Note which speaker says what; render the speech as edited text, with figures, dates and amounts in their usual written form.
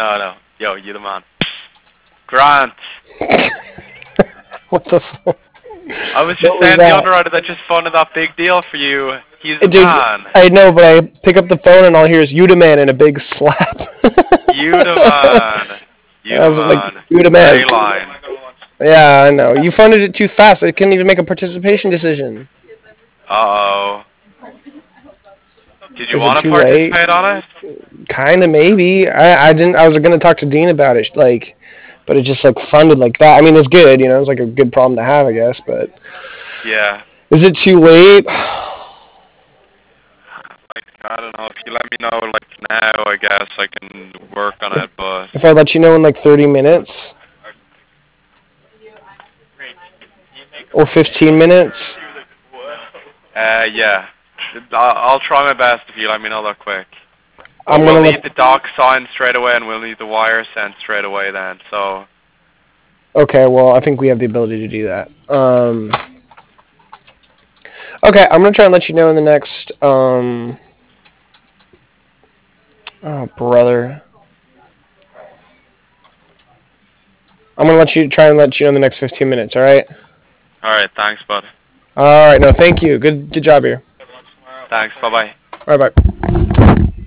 Speaker 1: No. Yo, you the man. Grant.
Speaker 2: What the fuck?
Speaker 1: I was just
Speaker 2: What was
Speaker 1: saying the
Speaker 2: that?
Speaker 1: underwriter that just funded that big deal for you. He's the
Speaker 2: Dude,
Speaker 1: man.
Speaker 2: I know, but I pick up the phone and all I hear is "You the man" and a big slap.
Speaker 1: You the man. You
Speaker 2: I
Speaker 1: the
Speaker 2: was like,
Speaker 1: man.
Speaker 2: "You the man."
Speaker 1: Ley line.
Speaker 2: Yeah, I know. You funded it too fast. I couldn't even make a participation decision.
Speaker 1: Uh-oh. Did you
Speaker 2: Is it
Speaker 1: want to
Speaker 2: too late?
Speaker 1: participate on it?
Speaker 2: Kinda, maybe. I didn't. I was gonna talk to Dean about it, like, but it just like funded like that. I mean, it's good, It's like a good problem to have, I guess. But
Speaker 1: Yeah.
Speaker 2: is it too late?
Speaker 1: Like, I don't know. If you let me know, like, now, I guess I can work on it, but...
Speaker 2: If I let you know in like 30 minutes or 15 minutes.
Speaker 1: Yeah. I'll try my best if you let me know that quick. But
Speaker 2: I'm
Speaker 1: we'll
Speaker 2: gonna
Speaker 1: need
Speaker 2: let.
Speaker 1: the doc signed straight away, and we'll need the wire sent straight away then, so...
Speaker 2: Okay, well, I think we have the ability to do that. Okay, I'm gonna try and let you know in the next. Oh, brother. I'm gonna try and let you know in the next 15 minutes. All right.
Speaker 1: Alright, thanks, bud.
Speaker 2: All right. No, thank you. Good job here.
Speaker 1: Thanks, bye-bye.
Speaker 2: All right, bye.